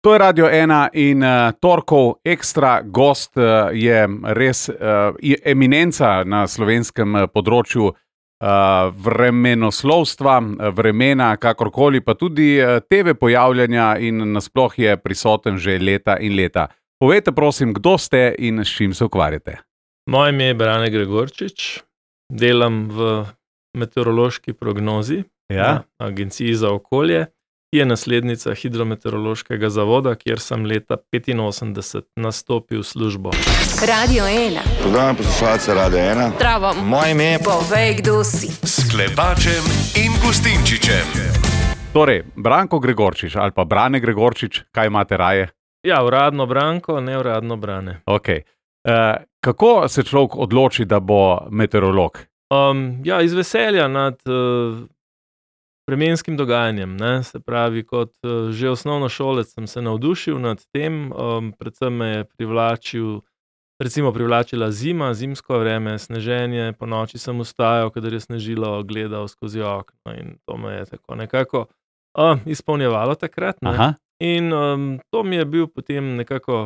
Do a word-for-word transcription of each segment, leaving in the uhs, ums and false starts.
To je Radio ena in uh, torkov ekstra gost uh, je res uh, eminenca na slovenskem uh, področju uh, vremenoslovstva, vremena, kakorkoli, pa tudi uh, te ve pojavljanja in nasploh je prisoten že leta in leta. Povejte prosim, kdo ste in s čim se ukvarjate? Moje ime je Brane Gregorčič, delam v meteorološki prognozi Ja? na Agenciji za okolje, ki je naslednica Hidrometeorološkega zavoda, kjer sem leta petinosemdeset nastopil v službo. Radio ena. Pozdravljam poslušalce Radio ena. Zdravo. Moje ime je... Povej, kdo si. S Klepačem in Gustinčičem. Torej, Branko Gregorčič ali pa Brane Gregorčič, kaj imate raje? Ja, uradno Branko, neuradno Brane. Okay. Uh, kako se človek odloči, da bo meteorolog? Um, ja, iz veselja nad uh, vremenskim dogajanjem, ne? Se pravi, kot uh, že osnovnošolec sem se navdušil nad tem, um, predvsem me je privlačil, recimo privlačila zima, zimsko vreme, sneženje, po noči sem vstajal, kadar je snežilo, gledal skozi okno in to me je tako nekako uh, izpolnjevalo takrat, ne? Aha. In um, to mi je bil potem nekako,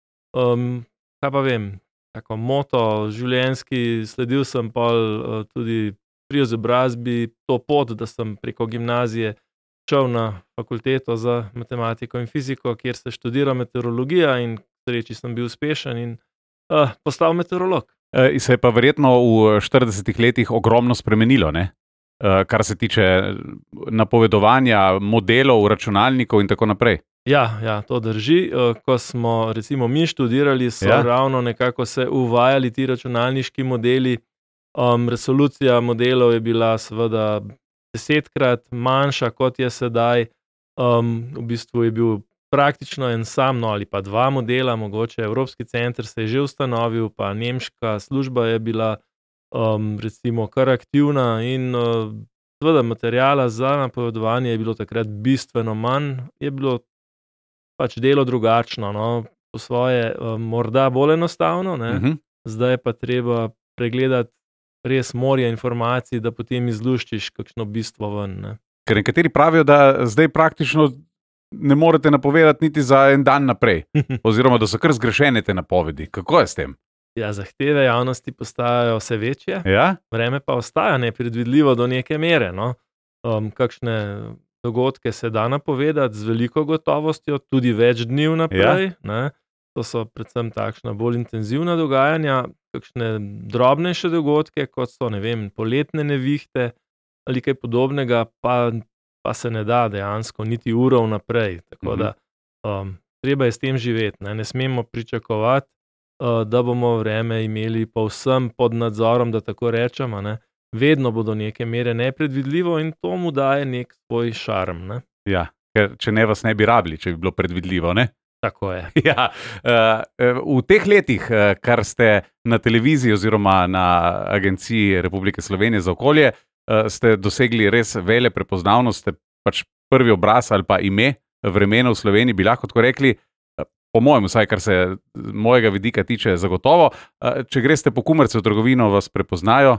um, kaj pa vem, tako moto življenjski, sledil sem pol uh, tudi pri izobrazbi to pot, da sem preko gimnazije šel na fakulteto za matematiko in fiziko, kjer se študira meteorologija in k sreči sem bil uspešen in uh, postal meteorolog. E, se je pa verjetno v štiridesetih letih ogromno spremenilo, ne? E, kar se tiče napovedovanja modelov, računalnikov in tako naprej. Ja, ja, to drži. Uh, ko smo recimo mi študirali, so Ja. ravno nekako se uvajali ti računalniški modeli. Um, resolucija modelov je bila seveda desetkrat manjša, kot je sedaj. Um, v bistvu je bil praktično en sam, no ali pa dva modela, mogoče Evropski center se je že ustanovil, pa nemška služba je bila um, recimo kar aktivna in uh, seveda materijala za napovedovanje je bilo takrat bistveno manj, je bilo pač delo drugačno, no, po svoje um, morda bolj enostavno, ne? Mhm. Zdaj pa treba pregledati res morje informacij, da potem izluščiš kakšno bistvo ven, ne. Ker nekateri pravijo, da zdaj praktično ne morete napovedati niti za en dan naprej, oziroma da so kar zgrešene te napovedi. Kako je s tem? Ja, zahteve javnosti postajajo vse večje, Ja? vreme pa ostaja nepredvidljivo do neke mere, no. Um, kakšne dogodke se da napovedati z veliko gotovostjo, tudi več dni vnaprej, ne. To so predvsem takšna bolj intenzivna dogajanja, kakšne drobnejše dogodke, kot so, ne vem, poletne nevihte ali kaj podobnega, pa, pa se ne da dejansko niti uro vnaprej. Tako Mhm. da um, treba je s tem živeti, ne, ne smemo pričakovati, uh, da bomo vreme imeli povsem pod nadzorom, da tako rečemo, ne. Vedno bo do neke mere nepredvidljivo in to mu daje nek svoj šarm, ne. Ja, ker če ne vas ne bi rabili, če bi bilo predvidljivo, ne? Tako je. Ja, uh, v teh letih, uh, kar ste na televiziji oziroma na Agenciji Republike Slovenije za okolje, uh, ste dosegli res vele prepoznavnost, ste pač prvi obraz ali pa ime vremena v Sloveniji, bi lahko tako rekli, uh, po mojem, vsaj kar se mojega vidika tiče, zagotovo. Uh, če greste po kumarce v trgovino, vas prepoznajo?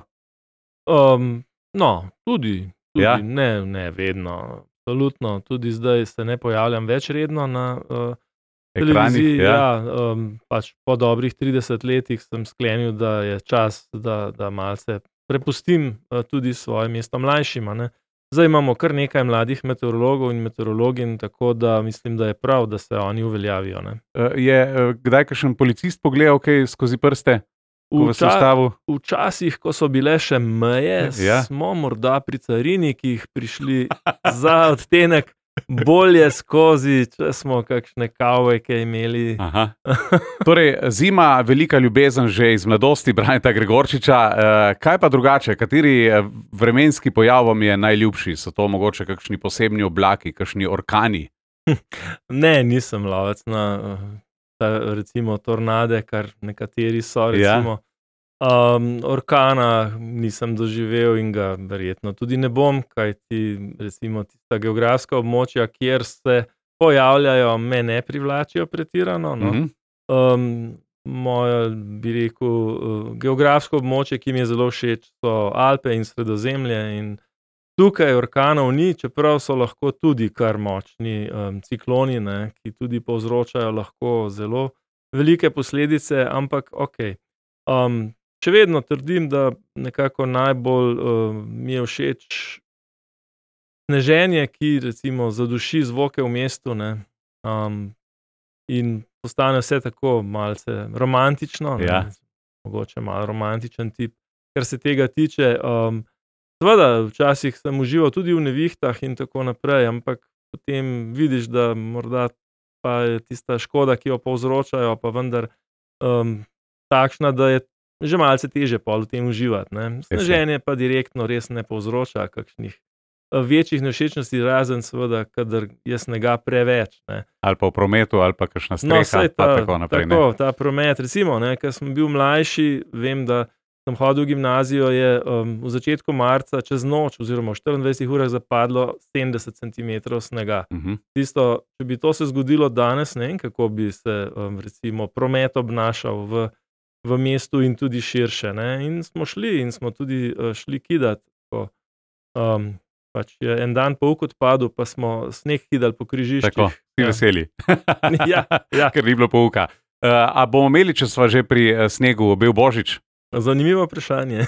Um, no, tudi, tudi Ja. ne, ne vedno, absolutno, tudi zdaj se ne pojavljam več redno na uh, televiziji. ja. Ja, um, pač po dobrih trideset letih sem sklenil, da je čas, da, da malce prepustim uh, tudi svoje mesto mlajšima, ne. Zdaj imamo kar nekaj mladih meteorologov in meteorologin, tako da mislim, da je prav, da se oni uveljavijo, ne. Uh, je uh, kdaj kakšen policist pogledal kaj skozi prste, ko vas je Vča- ustavil? Včasih, ko so bile še meje, Ja. smo morda pri carinikih prišli za odtenek bolje skozi, če smo kakšne kavbojke imeli. Aha. Torej, zima, velika ljubezen že iz mladosti Braneta Gregorčiča. Eh, kaj pa drugače? Kateri eh, vremenski pojav vam je najljubši? So to mogoče kakšni posebni oblaki, kakšni orkani? Ne, nisem lovec na uh, ta, recimo tornade, kar nekateri so, Ja. recimo. Um, orkana nisem doživel in ga verjetno tudi ne bom, kajti recimo tista geografska območja, kjer se pojavljajo, me ne privlačijo pretirano, no. Mhm. Um, moje, bi rekel, uh, geografsko območje, ki mi je zelo všeč, so Alpe in Sredozemlje in tukaj orkanov ni, čeprav so lahko tudi kar močni um, cikloni, ne, ki tudi povzročajo lahko zelo velike posledice, ampak ok. Um, še vedno trdim, da nekako najbolj uh, mi je všeč sneženje, ki recimo zaduši zvoke v mestu, ne, um, in postane vse tako malce romantično, ne, Ja. mogoče malo romantičen tip, kar se tega tiče. Um, Seveda, včasih sem užival tudi v nevihtah in tako naprej, ampak potem vidiš, da morda pa je tista škoda, ki jo povzročajo, pa vendar um, takšna, da je že malce teže pol v tem uživati. Ne. Sneženje pa direktno res ne povzroča kakšnih uh, večjih nevšečnosti, razen seveda, kadar je snega preveč. Ne. Ali pa v prometu, ali pa kakšna streha, No, saj pa ta, tako naprej. Ne? tako, ta promet, recimo, ne, ko sem bil mlajši, vem, da sem hodil v gimnazijo, je um, v začetku marca čez noč oziroma v štiriindvajsetih urah zapadlo sedemdeset centimetrov snega. Mhm. Tisto, če bi to se zgodilo danes, ne vem, kako bi se um, recimo promet obnašal v, v mestu in tudi širše. Ne. In smo šli in smo tudi uh, šli kidati. Ko, um, pač je en dan pouk odpadel, pa smo sneg kidali po križiščih. Tako, si Ja. veseli. Ja, ja. Ker ni bilo pouka. Uh, a bomo imeli, če sva že pri uh, snegu, bel božič? Zanimivo vprašanje.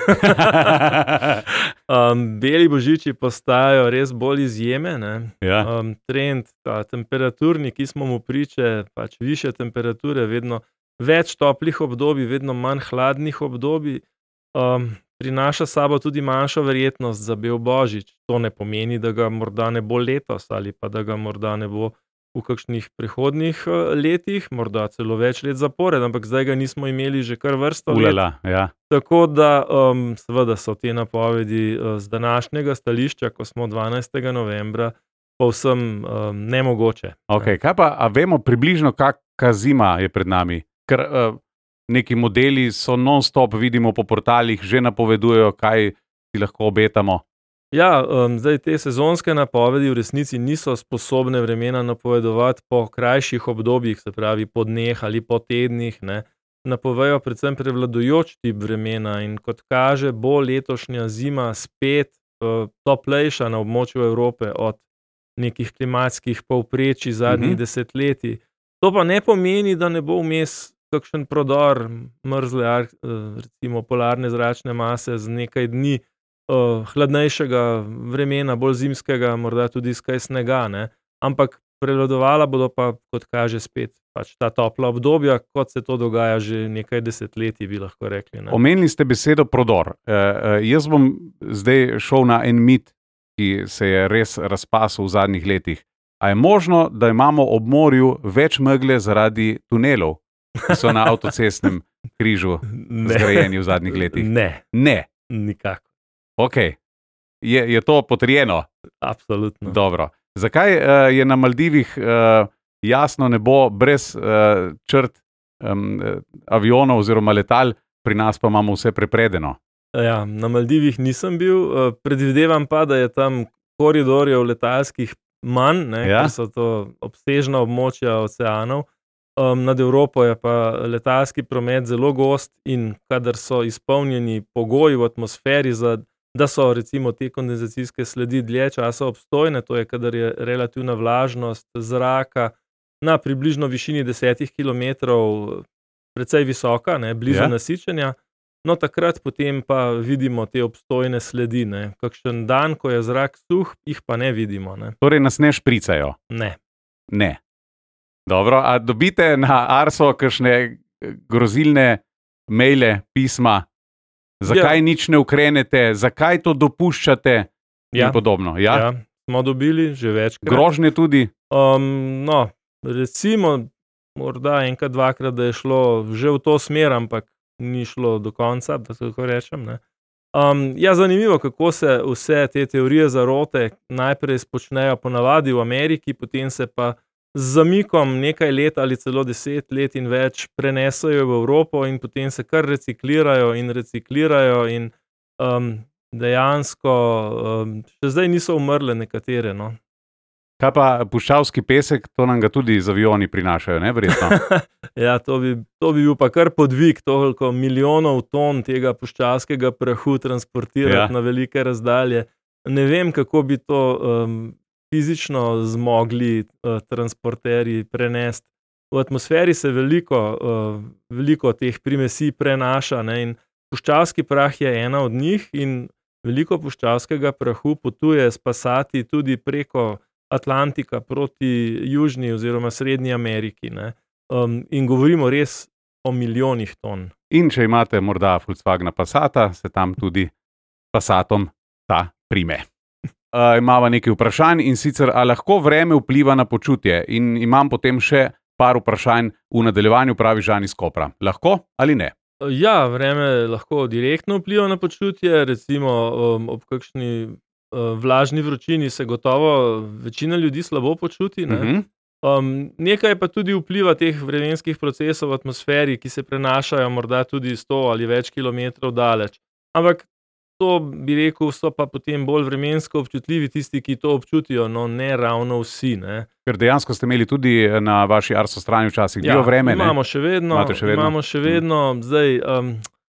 um, beli božiči postajajo res bolj izjeme. Ne. Ja. Um, trend, ta temperaturni, ki smo mu priče, pač više temperature, vedno več toplih obdobij, vedno manj hladnih obdobij, um, prinaša s sabo tudi manjšo verjetnost za bel božič. To ne pomeni, da ga morda ne bo letos ali pa da ga morda ne bo v kakšnih prihodnjih uh, letih, morda celo več let zapored, ampak zdaj ga nismo imeli že kar vrsto let. Ulala, ja. Tako da um, seveda so te napovedi uh, z današnjega stališča, ko smo dvanajstega novembra, povsem um, nemogoče. Okay, kaj pa, a vemo približno, kakšna zima je pred nami? Ker uh, neki modeli so non-stop, vidimo po portalih, že napovedujejo, kaj si lahko obetamo. Ja, um, zdaj te sezonske napovedi v resnici niso sposobne vremena napovedovati po krajših obdobjih, se pravi po dneh ali po tednih, ne. Napovejo predvsem prevladujoč tip vremena in kot kaže, bo letošnja zima spet uh, toplejša na območju Evrope od nekih klimatskih povprečij zadnjih Mhm. desetletij. To pa ne pomeni, da ne bo vmes kakšen prodor mrzle, ar- uh, recimo polarne zračne mase z nekaj dni uh, hladnejšega vremena, bolj zimskega, morda tudi s kaj snega, ne. Ampak prevladovala bodo pa, kot kaže, spet pač ta topla obdobja, kot se to dogaja že nekaj desetletij, bi lahko rekli. Ne. Omenili ste besedo prodor. Uh, uh, jaz bom zdaj šel na en mit, ki se je res razpasel v zadnjih letih. A je možno, da imamo ob morju več megle zaradi tunelov, ki so na avtocestnem križu zgrajeni v zadnjih letih? Ne, Ne. nikakor. Ok. Je, je to potrjeno? Absolutno. Dobro. Zakaj uh, je na Maldivih uh, jasno nebo brez uh, črt um, avionov oziroma letal, pri nas pa imamo vse prepredeno? Ja, na Maldivih nisem bil, uh, predvidevam pa, da je tam koridorjev letalskih manj, ne, Ja. ker so to obsežna območja oceanov. Um, nad Evropo je pa letalski promet zelo gost in kadar so izpolnjeni pogoji v atmosferi, za, da so recimo te kondenzacijske sledi dlje časa obstojne, to je kadar je relativna vlažnost zraka na približno višini desetih kilometrov precej visoka, ne, blizu Ja. nasičenja, no takrat potem pa vidimo te obstojne sledi. Ne. Kakšen dan, ko je zrak suh, jih pa ne vidimo. Ne. Torej nas ne špricajo? Ne. Ne. Dobro, a dobite na Arso kakšne grozilne maile, pisma, zakaj Ja. nič ne ukrenete, zakaj to dopuščate Ja. in podobno? Ja? Ja, smo dobili že večkrat. Grožnje tudi? Um, no, recimo, morda enkrat, dvakrat, da je šlo že v to smer, ampak ni šlo do konca, da se tako rečem. Ne. Um, ja, zanimivo, kako se vse te teorije zarote najprej spočnejo ponavadi v Ameriki, potem se pa z zamikom nekaj let ali celo deset let in več prenesejo v Evropo in potem se kar reciklirajo in reciklirajo in um, dejansko um, še zdaj niso umrle nekatere. No. Kaj pa puščavski pesek, to nam ga tudi z avioni prinašajo, ne, verjetno? Ja, to bi, to bi bil pa kar podvig, toliko milijonov ton tega puščavskega prahu transportirati Ja. na velike razdalje. ne vem, kako bi to um, fizično zmogli uh, transporterji prenesti. V atmosferi se veliko, uh, veliko teh primesi prenaša, ne, in puščavski prah je ena od njih in veliko puščavskega prahu potuje s pasati tudi preko Atlantika proti Južni oziroma Srednji Ameriki. Ne. Um, in govorimo res o milijonih ton. In če imate morda Volkswagena Passata, se tam tudi Passatom ta prime. Uh, imamo nekaj vprašanj in sicer, a lahko vreme vpliva na počutje? In imam potem še par vprašanj v nadaljevanju, pravi Žan iz Kopra. Lahko ali ne? Ja, vreme lahko direktno vpliva na počutje, recimo um, ob kakšni uh, vlažni vročini se gotovo večina ljudi slabo počuti. Ne? Uh-huh. Um, nekaj pa tudi vpliva teh vremenskih procesov v atmosferi, ki se prenašajo morda tudi sto ali več kilometrov daleč. Ampak to, bi rekel, so pa potem bolj vremensko občutljivi tisti, ki to občutijo, no ne ravno vsi. Ne. Ker dejansko ste imeli tudi na vaši Arso strani včasih bil Ja, vreme, ne? imamo še vedno, še vedno? imamo še vedno. Zdaj, um,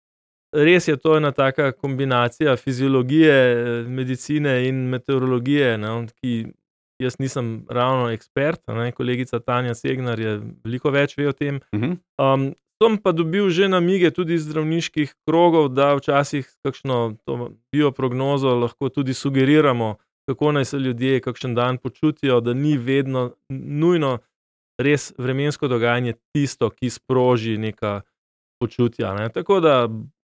res je to ena taka kombinacija fiziologije, medicine in meteorologije, ne, ki jaz nisem ravno ekspert, ne, kolegica Tanja Segnar je veliko več ve o tem. Uh-huh. Um, Sem pa dobil že namige tudi iz zdravniških krogov, da včasih kakšno to bioprognozo lahko tudi sugeriramo, kako naj se ljudje kakšen dan počutijo, da ni vedno nujno res vremensko dogajanje tisto, ki sproži neka počutja. Ne. Tako da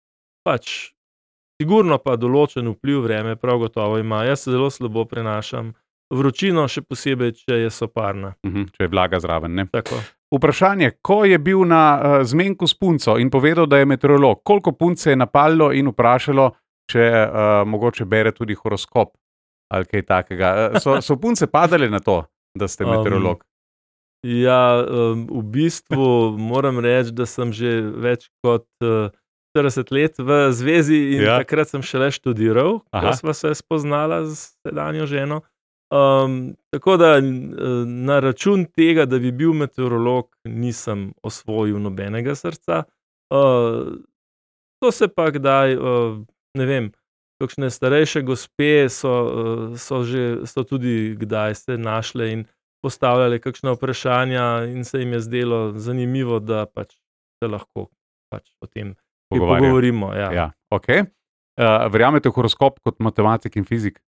pač sigurno pa določen vpliv vreme prav gotovo ima. Jaz se zelo slabo prenašam vročino, še posebej, če je soparna. Uh-huh. Če je vlaga zraven, ne? Tako. Vprašanje, ko je bil na uh, zmenku s punco in povedal, da je meteorolog, koliko punc se je napalilo in vprašalo, če uh, mogoče bere tudi horoskop ali kaj takega. Uh, so, so punce padale na to, da ste meteorolog? Um, ja, um, v bistvu moram reči, da sem že več kot uh, štirideset let v zvezi in ja. Takrat sem šele študiral, ko sva se spoznala z sedanjo ženo. Um, tako da na račun tega, da bi bil meteorolog, nisem osvojil nobenega srca. Uh, to se pa kdaj, uh, ne vem, kakšne starejše gospe so, uh, so, že, so tudi kdaj se našle in postavljale kakšna vprašanja in se jim je zdelo zanimivo, da pač se lahko pač o tem pogovorimo. Ja. Ja, okay. uh, verjamete v horoskop kot matematik in fizik?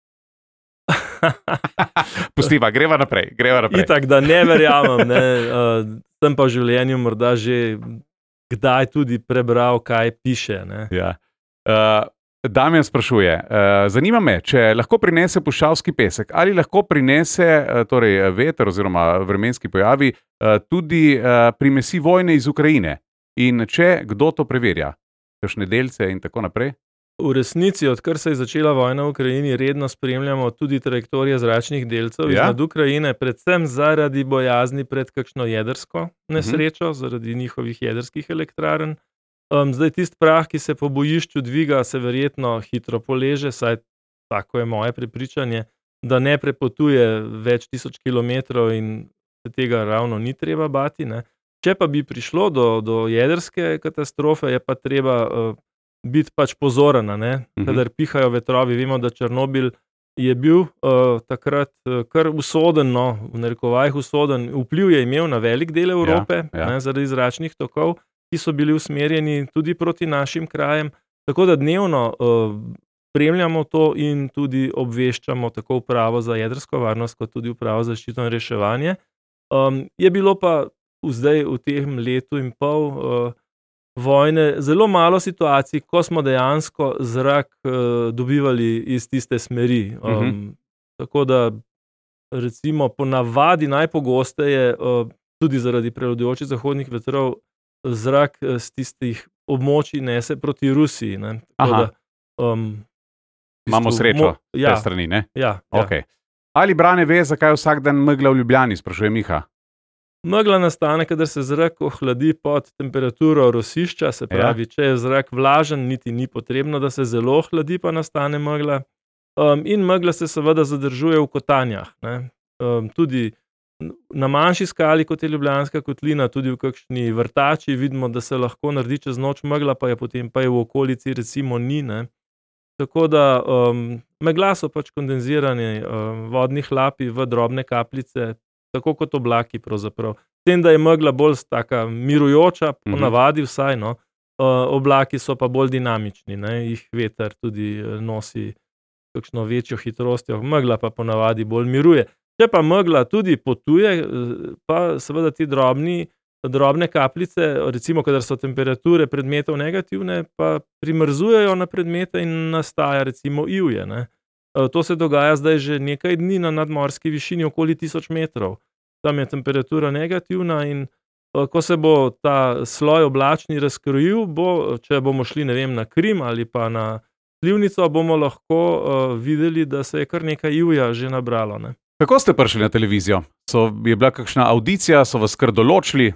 Pustiva, greva naprej, greva naprej. Itak, da ne verjamem, ne. Uh, sem pa v življenju morda že kdaj tudi prebral, kaj piše. Ne. Ja. Uh, Damjan sprašuje, uh, zanima me, če lahko prinese puščavski pesek, ali lahko prinese uh, torej veter oziroma vremenski pojavi uh, tudi uh, primesi vojne iz Ukrajine. In če kdo to preverja, kakšne delce in tako naprej? V resnici, odkar se je začela vojna v Ukrajini, redno spremljamo tudi trajektorije zračnih delcev Ja. iznad Ukrajine, predvsem zaradi bojazni pred kakšno jedrsko nesrečo, zaradi njihovih jedrskih elektrarn. Um, zdaj tisti prah, ki se po bojišču dviga, se verjetno hitro poleže, saj tako je moje prepričanje, da ne prepotuje več tisoč kilometrov in se tega ravno ni treba bati. Ne. Če pa bi prišlo do, do jedrske katastrofe, je pa treba uh, biti pač pozoren, ne, Mhm. kadar pihajo vetrovi. Vemo, da Černobil je bil uh, takrat uh, kar usoden, no, v narekovajih usoden, vpliv je imel na velik del Evrope, ja. ne, zaradi zračnih tokov, ki so bili usmerjeni tudi proti našim krajem. Tako da dnevno uh, spremljamo to in tudi obveščamo tako upravo za jedrsko varnost, kot tudi upravo za zaščito in reševanje. Um, je bilo pa zdaj v tem letu in pol uh, vojne zelo malo situacij, ko smo dejansko zrak uh, dobivali iz tiste smeri. Um, Mhm. Tako da recimo ponavadi najpogosteje, uh, tudi zaradi prevladujočih zahodnih vetrov, zrak uh, z tistih območij nese proti Rusiji. Ne. Tako Aha. da, um, v Imamo bistvu srečo mo- ja, te strani, ne? ja, ja. Okay. Ali Brane ve, zakaj vsak dan megla v Ljubljani, sprašuje Miha. Megla nastane, kadar se zrak ohladi pod temperaturo rosišča, se pravi, ja. Če je zrak vlažen, niti ni potrebno, da se zelo ohladi, pa nastane megla. Um, in megla se seveda zadržuje v kotanjah. Ne. Um, tudi na manjši skali, kot je Ljubljanska kotlina, tudi v kakšni vrtači vidimo, da se lahko naredi čez noč megla, pa je potem pa je v okolici recimo ni. Ne. Tako da um, megla so pač kondenzirani um, vodni hlapi v drobne kapljice, tako kot oblaki pravzaprav. S tem, da je megla bolj taka mirujoča, Mhm. ponavadi vsaj, no, uh, oblaki so pa bolj dinamični, ne, jih veter tudi eh, nosi kakšno večjo hitrostjo, megla pa ponavadi bolj miruje. Če pa megla tudi potuje, eh, pa seveda ti drobni, drobne kapljice, recimo, kadar so temperature predmetov negativne, pa primrzujejo na predmete in nastaja recimo ivje, ne. Eh, To se dogaja zdaj že nekaj dni na nadmorski višini okoli tisoč metrov. Tam je temperatura negativna in eh, ko se bo ta sloj oblačni razkrojil, bo, če bomo šli, ne vem, na Krim ali pa na Slivnico, bomo lahko uh, videli, da se je kar nekaj ivja že nabralo. Ne? Kako ste prišli na televizijo? So, je bila kakšna avdicija, so vas kar določili?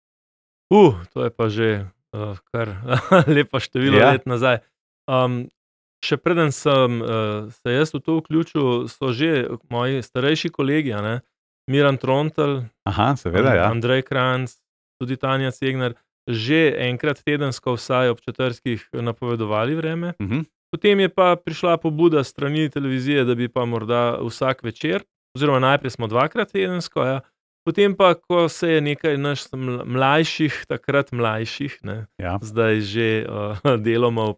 Uh, to je pa že uh, kar lepo število Ja. ja. let nazaj. Um, še preden sem uh, se jaz v to vključil, so že moji starejši kolegi, a ne, Miran Trontelj, Aha, seveda, ja. Andrej Kranjc, tudi Tanja Cegnar, že enkrat tedensko vsaj ob četrtkih napovedovali vreme. Mhm. Potem je pa prišla pobuda s strani televizije, da bi pa morda vsak večer, oziroma najprej smo dvakrat tedensko, ja. Potem pa, ko se je nekaj naš ml- mlajših, takrat mlajših, ne, Ja. zdaj že uh, deloma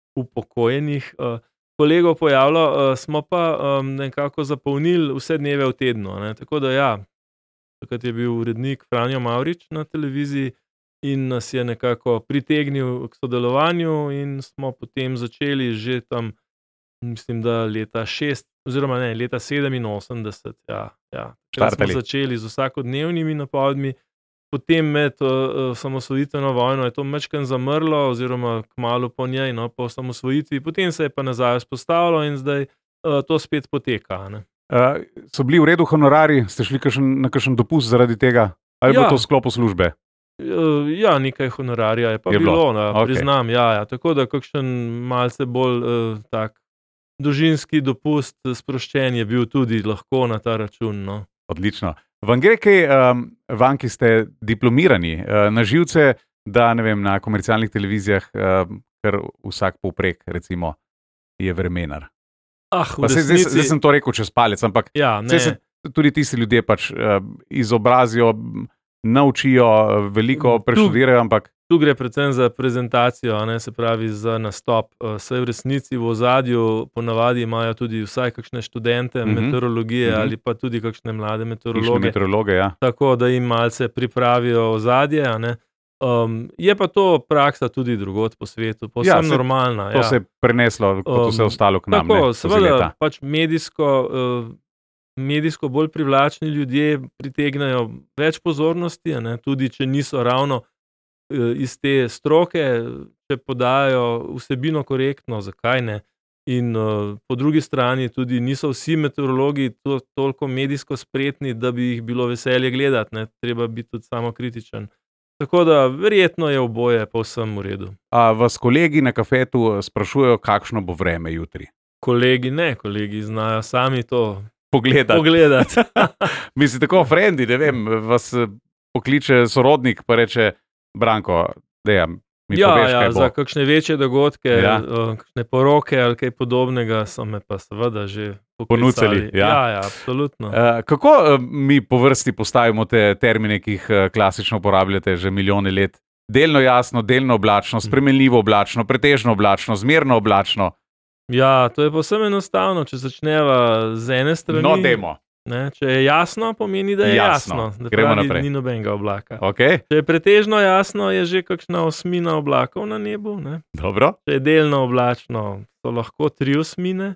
upokojenih uh, kolegov pojavilo, uh, smo pa um, nekako zapolnili vse dneve v tednu. Ne. Tako da ja, takrat je bil urednik Franjo Mavrič na televiziji in nas je nekako pritegnil k sodelovanju in smo potem začeli že tam, mislim, da leta šest, oziroma ne, leta sedeminosemdeset, ja, ja. Takrat smo Štartali. začeli z vsakodnevnimi napovedmi, potem med uh, osamosvojitveno vojno je to majčkeno zamrlo, oziroma kmalu po njej, no, po osamosvojitvi, potem se je pa nazaj vzpostavilo in zdaj uh, to spet poteka. Ne. Uh, so bili v redu honorari, ste šli kakšen, na kakšen dopust zaradi tega? Ali je Ja. bilo to v sklopu službe? Uh, Ja, nekaj honorarja je pa Je je bilo? bilo, ne, Okej. priznam, ja, ja. Tako da kakšen malce bolj uh, tak družinski dopust, eh, sproščen je bil tudi lahko na ta račun. No. Odlično. Vam gre kaj, um, vam, ki ste diplomirani, uh, na živce, da ne vem, na komercialnih televizijah, um, kar vsak povprek, recimo, je vremenar. Ah, v Pa saj, zdaj, resnici, zdaj sem to rekel čez palec, ampak ja, saj ne, se tudi tisti ljudje pač uh, izobrazijo, m, naučijo, uh, veliko Tu- preštudirajo, ampak tu gre predvsem za prezentacijo, a ne, se pravi za nastop. Uh, Saj v resnici v ozadju ponavadi imajo tudi vsaj kakšne študente Mhm. meteorologije Mhm. ali pa tudi kakšne mlade hišne meteorologe. meteorologe, ja. Tako da jim malce pripravijo ozadje. a ne. Um, je pa to praksa tudi drugod po svetu, povsem Ja, saj normalna. To ja. se je preneslo, kot Um, vse ostalo k nam. Tako, ne, skozi seveda, leta. pač medijsko, uh, medijsko bolj privlačni ljudje pritegnejo več pozornosti, a ne, tudi če niso ravno uh, iz te stroke, če podajajo vsebino korektno, zakaj ne. In uh, po drugi strani tudi niso vsi meteorologi to, toliko medijsko spretni, da bi jih bilo veselje gledati. Ne. Treba biti tudi samokritičen. Tako da verjetno je oboje povsem v redu. A vas kolegi na kafetu sprašujejo, kakšno bo vreme jutri? Kolegi ne, kolegi znajo sami to Pogledati. pogledati. Mislim, tako frendi, ne vem, vas eh, pokliče sorodnik, pa reče: Branko, dej, mi Ja, poveš, ja, kaj bo. za kakšne večje dogodke, Ja. ja. kakšne poroke ali kaj podobnega, so me pa seveda že Ponucali, poklicali. ja. ja, ja, absolutno. Uh, kako uh, mi po vrsti postavimo te termine, ki jih uh, klasično uporabljate že milijone let? Delno jasno, delno oblačno, spremenljivo oblačno, pretežno oblačno, zmerno oblačno. Ja, to je povsem enostavno, če začneva z ene strani. No, demo. Ne, če je jasno, pomeni, da je Jasno. jasno. Da Gremo pravi, naprej. ni nobenega oblaka. Okay, Če je pretežno jasno, je že kakšna osmina oblakov na nebu. Ne. dobro. Če je delno oblačno, so lahko tri osmine.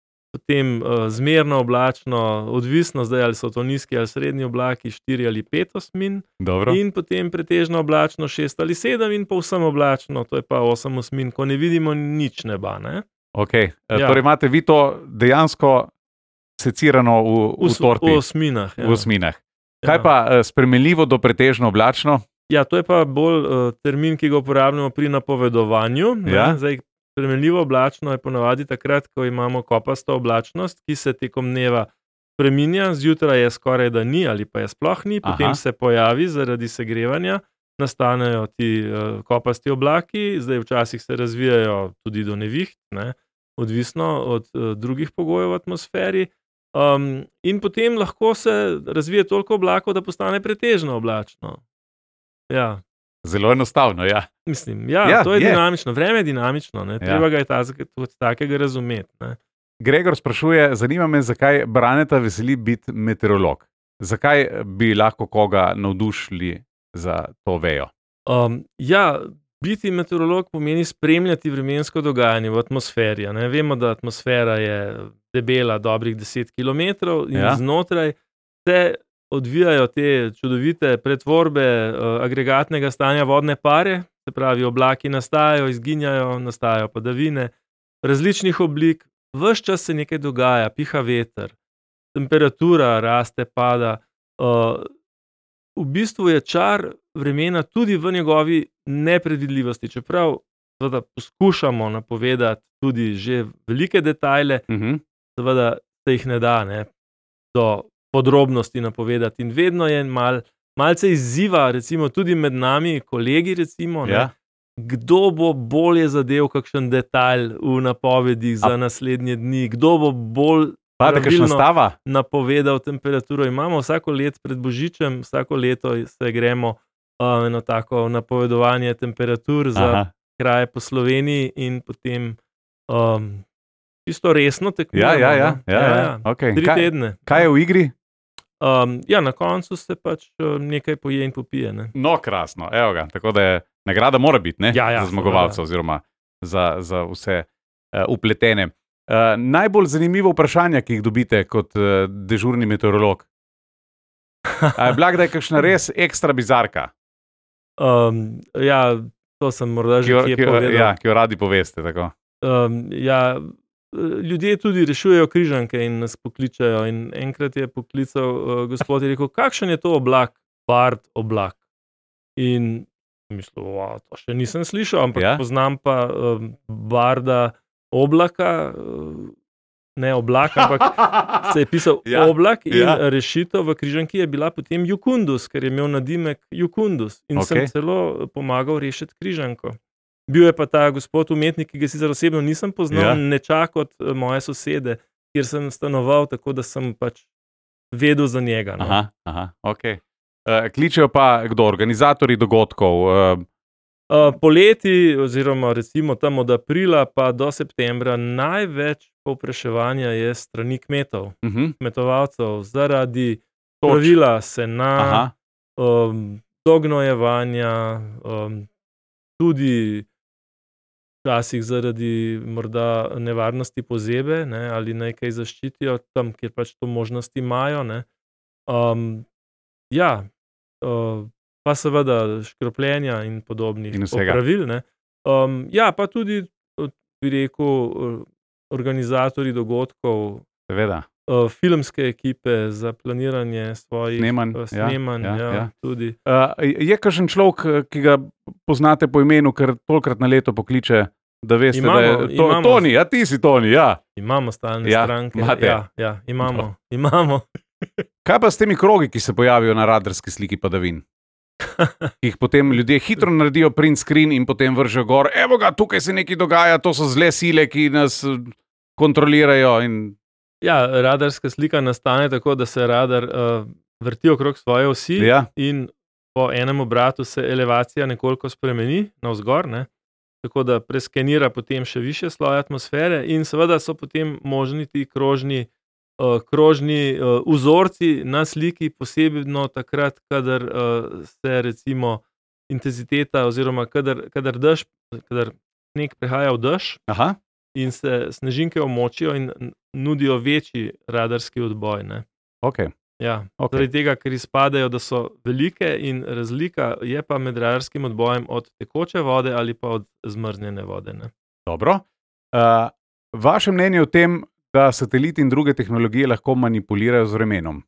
Potem uh, zmerno oblačno, odvisno zdaj, ali so to nizki ali srednji oblaki, štiri ali pet osmin. dobro. In potem pretežno oblačno šest ali sedem in povsem oblačno, to je pa osem osmin, ko ne vidimo nič neba. Ne? Okay. Uh, Ja. torej imate vi to dejansko secirano v, v, V, v torti, v osminah. Ja. v osminah. Kaj Ja. pa uh, spremenljivo do pretežno oblačno? Ja, to je pa bolj uh, termin, ki ga uporabljamo pri napovedovanju. ne. Ja. Zdaj, spremenljivo oblačno je ponavadi takrat, ko imamo kopasto oblačnost, ki se tekom dneva spreminja, zjutraj je skoraj da ni ali pa je sploh ni, potem Aha. se pojavi zaradi segrevanja, nastanejo ti uh, kopasti oblaki, zdaj včasih se razvijajo tudi do neviht, ne. odvisno od uh, drugih pogojev v atmosferi. Um, in potem lahko se razvije toliko oblakov, da postane pretežno oblačno. Ja. Zelo enostavno, ja. Mislim, ja, Ja, to je, je. dinamično, vreme je dinamično, ne? Treba Ja. ga je ta, kot takega razumeti. Ne? Gregor sprašuje, zanima me, zakaj Braneta veseli biti meteorolog. Zakaj bi lahko koga navdušili za to vejo? Um, ja, biti meteorolog pomeni spremljati vremensko dogajanje v atmosferi. a Ne? Vemo, da atmosfera je debela dobrih deset kilometrov in Ja. ja. znotraj se odvijajo te čudovite pretvorbe uh, agregatnega stanja vodne pare, se pravi, oblaki nastajajo, izginjajo, nastajajo padavine različnih oblik, ves čas se nekaj dogaja, piha veter, temperatura raste, pada. Uh, v bistvu je čar vremena tudi v njegovi nepredvidljivosti, čeprav seveda poskušamo napovedati tudi že velike detajle, Uh-huh. seveda se jih ne da ne, do podrobnosti napovedati in vedno je mal, malce izziva, recimo tudi med nami, kolegi, recimo, ne, Ja. kdo bo bolje zadev kakšen detajl v napovedih za A- naslednje dni, kdo bo bolj Pade kakšna pravilno stava? napovedal temperaturo. Imamo vsako leto pred Božičem, vsako leto se gremo uh, eno tako napovedovanje temperatur za Aha. kraje po Sloveniji in potem um, čisto resno tekmujemo. Ja, ja, ja. no. ja, ja. Okay. Tri Kaj, tedne. kaj je v igri? Um, ja, na koncu se pač uh, nekaj poje in popije. Ne? No, krasno, evo ga. Tako da je nagrada mora biti, ne? Ja, ja, za zmagovalca seveda. oziroma za, za vse uh, upletene. Uh, najbolj zanimivo vprašanje, ki jih dobite kot uh, dežurni meteorolog. A je bila kdaj kakšna res ekstra bizarka, Um, ja, to sem morda ki že jo, kje ki jo, povedal. ja, ki jo radi poveste? Tako? Um, ja, ljudje tudi rešujejo križanke in nas pokličajo. In enkrat je poklical uh, gospod in rekel, kakšen je to oblak, Bard oblak. In mislil, wow, to še nisem slišal, ampak Ja. ja. poznam pa um, Barda oblaka, uh, ne oblak, ampak se je pisal Ja, ja. oblak in ja. ja. rešitev v križanki je bila potem Jukundus, ker je imel nadimek Jukundus in Okej. okay. sem celo pomagal rešiti križanko. Bil je pa ta gospod umetnik, ki ga sicer osebno nisem poznal, Ja. ja. nečak od eh, moje sosede, kjer sem stanoval, tako da sem pač vedel za njega. No. Aha, aha, okay. uh, kličejo pa kdo? Organizatorji dogodkov. Uh, Uh, poleti, oziroma recimo tam od aprila pa do septembra, največ povpraševanja je strani kmetov, uh-huh. kmetovalcev, zaradi Toč. pravila sena, Aha, um, dognojevanja, um, tudi včasih zaradi morda nevarnosti pozebe, ne, ali naj kaj zaščitijo tam, kjer pač to možnosti imajo. Ne. Um, ja, uh, pa seveda škropljenja in podobnih In vsega. pravil. Ne. Um, ja, pa tudi, uh, bi rekel, uh, organizatorji dogodkov, seveda. uh, filmske ekipe za planiranje svojih Snemanj, uh, ja, snemanj. ja, Ja, ja. tudi. Uh, je kakšen človek, ki ga poznate po imenu, ker tolikrat na leto pokliče, da veste, Imamo, da je to, imamo. Toni, ja, ti si Toni, ja. Imamo stalne Ja, stranke. imate. Ja, ja, imamo. imamo. Kaj pa s temi krogi, ki se pojavijo na radarski sliki padavin? Ki jih potem ljudje hitro naredijo print screen in potem vržejo gor, evo ga, tukaj se nekaj dogaja, to so zle sile, ki nas eh, kontrolirajo. In... Ja, radarska slika nastane tako, da se radar uh, vrti okrog svoje osi Ja, in po enem obratu se elevacija nekoliko spremeni navzgor, ne? Tako da preskenira potem še više sloje atmosfere in seveda so potem možni ti krožni, uh, krožni uh, vzorci na sliki, posebno takrat, kadar uh, se recimo intenziteta oziroma kadar, kadar dež, kadar sneg prehaja v dež aha, in se snežinke omočijo in n- nudijo večji radarski odboj. Ne? ok. Ja, Ok. zaradi tega, ker izpadajo, da so velike in razlika je pa med radarskim odbojem od tekoče vode ali pa od zmrznjene vode. Ne? Dobro. Uh, vaše mnenje o tem, da sateliti in druge tehnologije lahko manipulirajo z vremenom?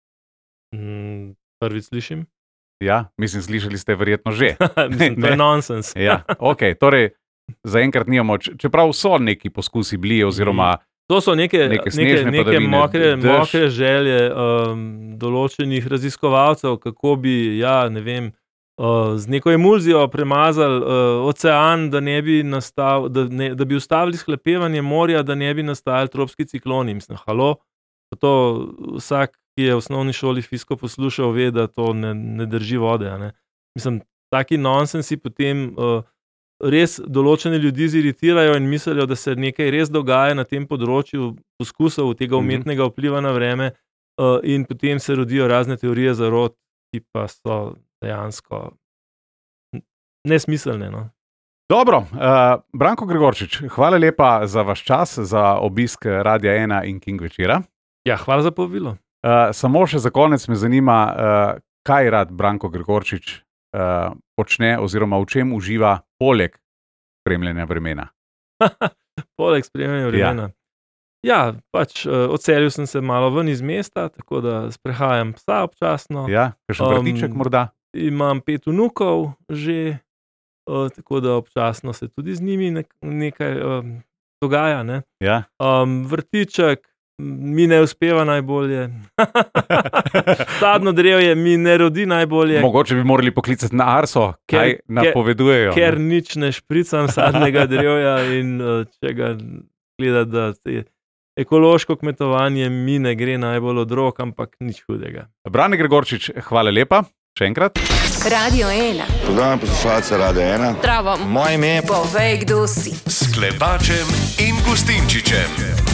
Mm, prvič slišim. Ja, mislim, slišali ste verjetno že. Mislim, to Ne. je nonsens. Ja, ok, torej zaenkrat nimamo, č- čeprav so neki poskusi bili, oziroma To so neke, Neke neke, snežne neke padavine, mokre, dež. mokre želje um, določenih raziskovalcev, kako bi, ja, ne vem, uh, z neko emulzijo premazali uh, ocean, da, ne bi nastal, da, ne, da bi ustavili sklepevanje morja, da ne bi nastajali tropski cikloni. Mislim, halo, to vsak, ki je v osnovni šoli fiziko poslušal, ve, da to ne, ne drži vode. Ne? Mislim, taki nonsensi potem uh, res določene ljudi ziritirajo in mislijo, da se nekaj res dogaja na tem področju poskusov tega umetnega vpliva na vreme uh, in potem se rodijo razne teorije zarot, ki pa so dejansko nesmiselne. No? Dobro, uh, Branko Gregorčič, hvala lepa za vaš čas, za obisk Radia ena in King večera. Ja, hvala za povabilo. Uh, samo še za konec me zanima, uh, kaj rad Branko Gregorčič uh, počne oziroma v čem uživa poleg spremljanja vremena. Poleg spremljanja vremena. Ja, ja pač uh, odselil sem se malo ven iz mesta, tako da sprehajam psa občasno. Ja, kakšen vrtiček um, morda? Imam pet vnukov že, uh, tako da občasno se tudi z njimi nek- nekaj um, dogaja. Ne? Ja. Um, vrtiček mi ne uspeva najbolje. Sadno drevje mi ne rodi najbolje. Mogoče bi morali poklicati na Arso, Ker- kaj napovedujejo. Ker nič ne špricam sadnega drevja in uh, če ga gleda, da te ekološko kmetovanje mi ne gre najbolj od rok, ampak nič hudega. Brane Gregorčič, hvala lepa. Še enkrat. Radio ena. Pozdravljam poslušalce Radia ena. Zdravo. Moje ime je Povej, kdo si. S Klepačem in Gustinčičem.